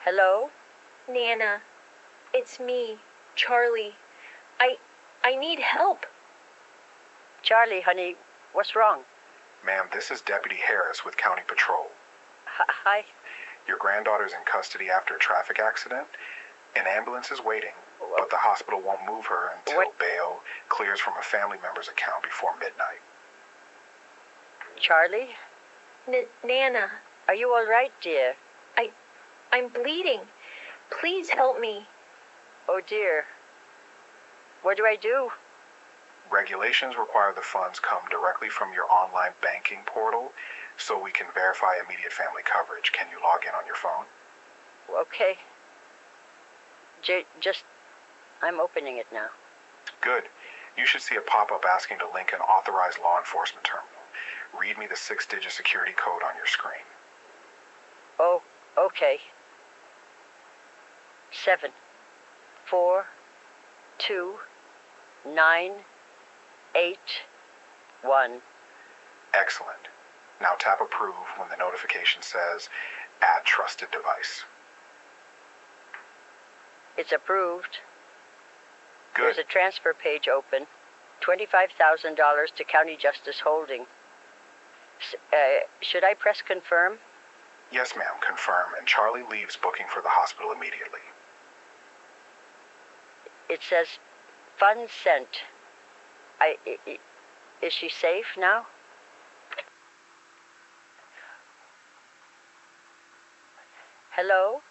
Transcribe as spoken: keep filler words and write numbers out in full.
Hello? Nana, it's me, Charlie. I I need help. Charlie, honey, what's wrong? Ma'am, this is Deputy Harris with County Patrol. H- hi? Your granddaughter's in custody after a traffic accident. An ambulance is waiting, but the hospital won't move her until What? bail clears from a family member's account before midnight. Charlie? N- Nana, Are you all right, dear? I I'm bleeding. Please help me. Oh, dear. What do I do? Regulations require the funds come directly from your online banking portal so we can verify immediate family coverage. Can you log in on your phone? Okay. J- just, I'm opening it now. Good. You should see a pop-up asking to link an authorized law enforcement terminal. Read me the six-digit security code on your screen. Oh, okay. Seven, four, two, nine, eight, one. Excellent. Now tap approve when the notification says add trusted device. It's approved. Good. There's a transfer page open. twenty-five thousand dollars to County Justice Holding. S- uh, should I press confirm? Yes, ma'am. Confirm. And Charlie leaves booking for the hospital immediately. It says funds sent. I, I, I- is she safe now? Hello?